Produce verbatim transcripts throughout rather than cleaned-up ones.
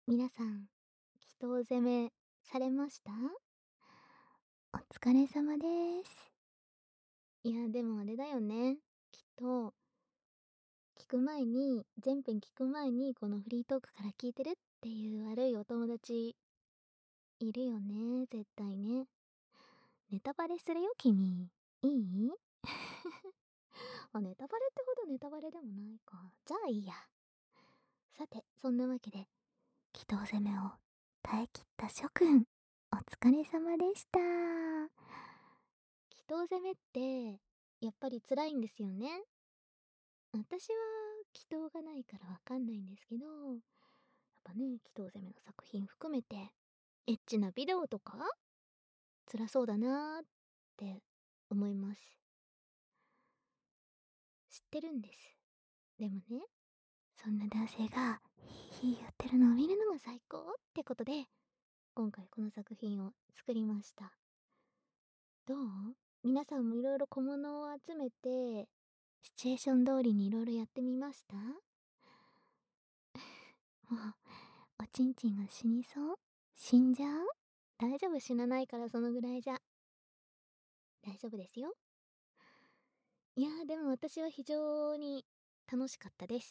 皆さん、祈祷攻めされました？お疲れ様です。いや、でもあれだよね。きっと、聞く前に、全編聞く前に、このフリートークから聞いてるっていう悪いお友達、いるよね、絶対ね。ネタバレするよ、君。いいあ、ネタバレってほどネタバレでもないか。じゃあいいや。さて、そんなわけで、祈祷攻めを耐え切った諸君、お疲れ様でした。祈祷攻めって、やっぱり辛いんですよね。私は祈祷がないからわかんないんですけど、やっぱね、祈祷攻めの作品含めて、エッチなビデオとか辛そうだなーって思います。知ってるんです。でもね、そんな男性がヒーヒー言ってるのを見るのが最高ってことで、今回この作品を作りました。どう？皆さんもいろいろ小物を集めて、シチュエーション通りにいろいろやってみました？もう、おちんちんが死にそう？死んじゃう？大丈夫、死なないからそのぐらいじゃ。大丈夫ですよ。いやーでも私は非常に楽しかったです。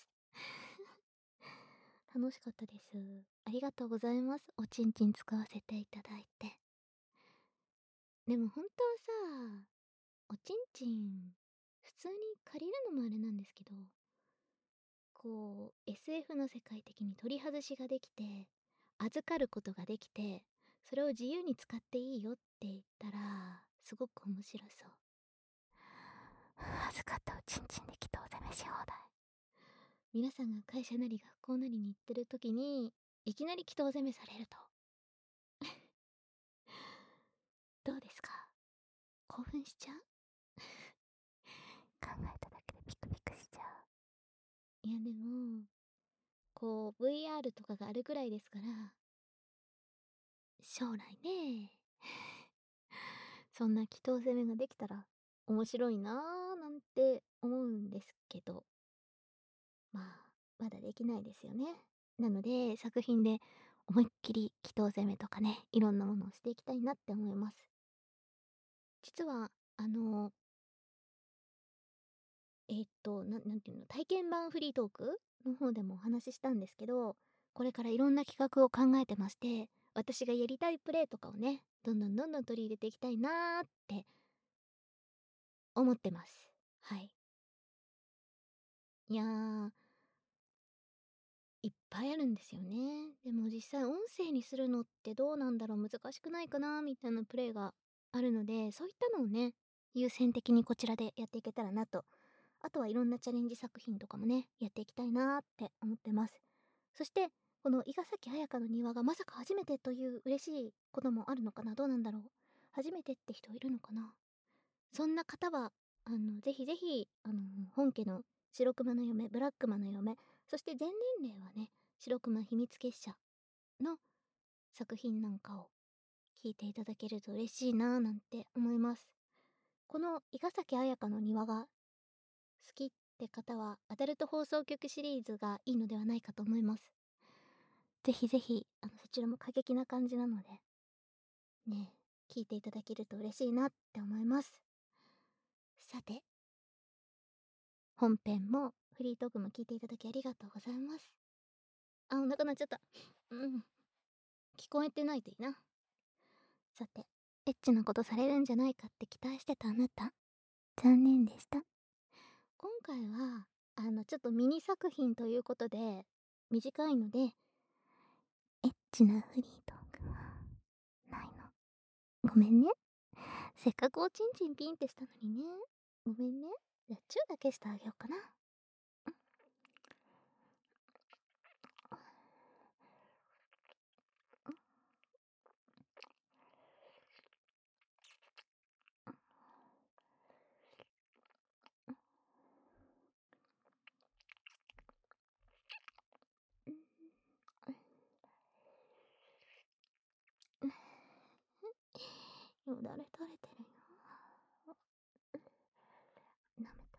楽しかったです。ありがとうございます。おちんちん使わせていただいて。でも本当はさ、おちんちん、普通に借りるのもあれなんですけど、こう、エスエフ の世界的に取り外しができて、預かることができて、それを自由に使っていいよって言ったら、すごく面白そう。預かったおちんちんで祈祷攻めし放題。皆さんが会社なり学校なりに行ってる時に、いきなり祈祷攻めされると。どうですか？興奮しちゃう？考えただけでピクピクしちゃう。いやでも、こう ブイアール とかがあるぐらいですから、将来ね、そんな祈祷攻めができたら面白いなーなんて思うんですけど、まあ、まだできないですよね。なので、作品で思いっきり祈祷攻めとかね、いろんなものをしていきたいなって思います。実は、あの、えーっと、ななんていうの、体験版フリートークの方でもお話ししたんですけど、これからいろんな企画を考えてまして、私がやりたいプレイとかをね、どんどんどんどん取り入れていきたいなーって思ってます。はい。いやー、いっぱいあるんですよね。でも実際音声にするのってどうなんだろう、難しくないかなみたいなプレイがあるので、そういったのをね、優先的にこちらでやっていけたらなと。あとはいろんなチャレンジ作品とかもね、やっていきたいなって思ってます。そして、この伊賀崎彩香の庭がまさか初めてという嬉しいこともあるのかな、どうなんだろう。初めてって人いるのかな。そんな方は、あの、ぜひぜひ、あの、本家の白熊の嫁、ブラックマの嫁、そして全年齢はね、白熊秘密結社の作品なんかを聞いていただけると嬉しいなぁなんて思います。この伊賀崎彩香の庭が好きって方は、アダルト放送局シリーズがいいのではないかと思います。ぜひぜひ、あの、そちらも過激な感じなので、ね、聞いていただけると嬉しいなって思います。さて、本編もフリートークも聞いていただきありがとうございます。あ、お腹鳴っちゃった。うん。聞こえてないといいな。さて、エッチなことされるんじゃないかって期待してたあなた。残念でした。今回は、あの、ちょっとミニ作品ということで、短いので、エッチなフリートークはないの。ごめんね。せっかくおちんちんピンってしたのにね。ごめんね。じゃあ、チューだけしてあげようかな。よだれ垂れてるよ。舐めた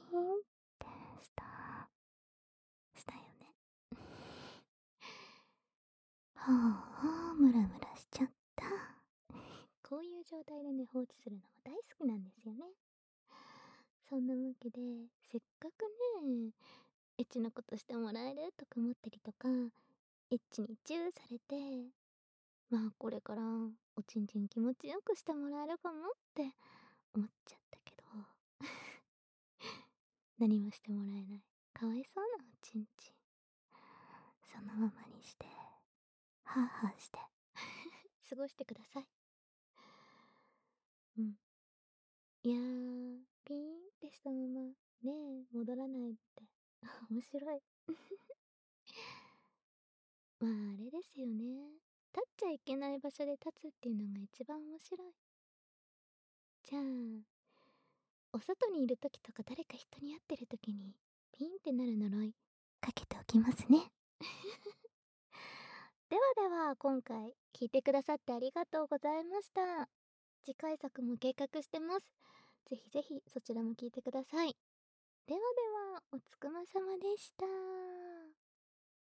ピーンってしたしたよね。はあ、ムラムラしちゃった。こういう状態でね、放置するのが大好きなんですよね。そんなわけで、せっかくね、エッチなことしてもらえるとか思ったりとか、エッチにチューされて、まあこれからおちんちん気持ちよくしてもらえるかもって思っちゃったけど、何もしてもらえない。かわいそうなおちんちん。そのままにして、ハーハーして、過ごしてください。うん。いやー、ピーンってしたまま、ねえ、戻らないって。面白い。まあ、あれですよね。立っちゃいけない場所で立つっていうのが一番面白い。じゃあ、お外にいる時とか誰か人に会ってる時に、ピンってなる呪い、かけておきますね。ではでは、今回、聞いてくださってありがとうございました。次回作も計画してます。ぜひぜひそちらも聞いてください。ではでは、おつくまさまでした。